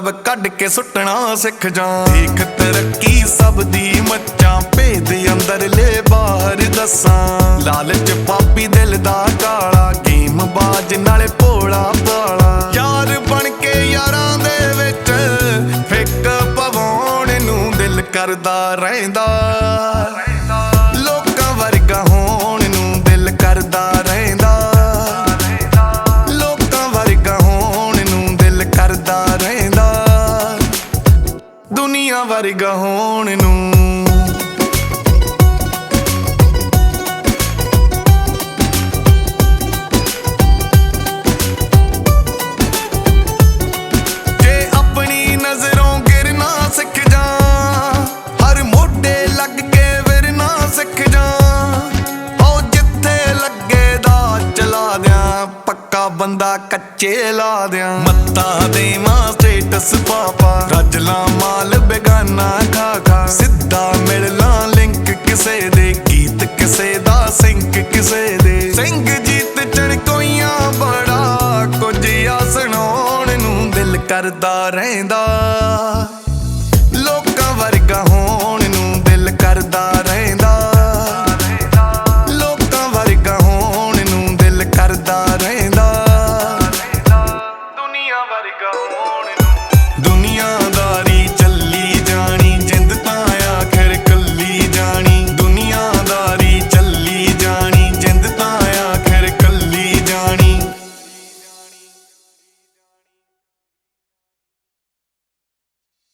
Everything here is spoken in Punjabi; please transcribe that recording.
ਮਤਲਬ ਕੱਢ ਕੇ ਸੁੱਟਣਾ ਸਿੱਖ ਜਾ। ਦੇਖ ਤਰੱਕੀ ਸਭ ਦੀ ਮੱਚਾਂ, ਭੇਦ ਅੰਦਰਲੇ ਬਾਹਰ ਦੱਸਾਂ। ਲਾਲਚ ਪਾਪੀ ਦਿਲ ਦਾ ਕਾਲਾ, ਗੇਮ ਬਾਜ ਨਾਲੇ ਭੋਲਾ ਭਾਲਾ। ਯਾਰ ਬਣ ਕੇ ਯਾਰਾਂ ਦੇ ਵਿੱਚ ਫਿੱਕ ਪਵਾਉਣ ਨੂੰ ਦਿਲ ਕਰਦਾ ਰਹਿੰਦਾ। ਲੋਕਾਂ ਵਰਗਾ ਹੋਣ ਨੂੰ ਦਿਲ ਕਰਦਾ ਰਹਿੰਦਾ। ਲੋਕਾਂ ਵਰਗਾ ਹੋਣ ਨੂੰ ਦਿਲ ਕਰਦਾ ਰਹਿੰਦਾ। ਦੁਨੀਆ ਵਰਗਾ ਹੋਣ ਨੂੰ। ਪੱਕਾ ਬੰਦਾ ਕੱਚੇ ਲਾ ਦਿਆਂ। ਮੱਤਾ ਦੇਵਾਂ ਸਟੇਟਸ ਪਾਪਾ, ਰੱਜ ਲਾਂ ਮਾਲ ਬੇਗਾਨਾ ਖਾ ਖਾ। ਸਿੱਧਾ ਮਿਲ ਲਾਂ ਲਿੰਕ ਕਿਸੇ ਦੇ, ਗੀਤ ਕਿਸੇ ਦਾ ਸਿੰਕ ਕਿਸੇ ਦੇ। ਸਿੰਘ ਜੀਤ ਚੜਕੋਈਆਂ ਬੜਾ ਕੁਝ ਆ ਸੁਣਾਉਣ ਨੂੰ ਦਿਲ ਕਰਦਾ ਰਹਿੰਦਾ।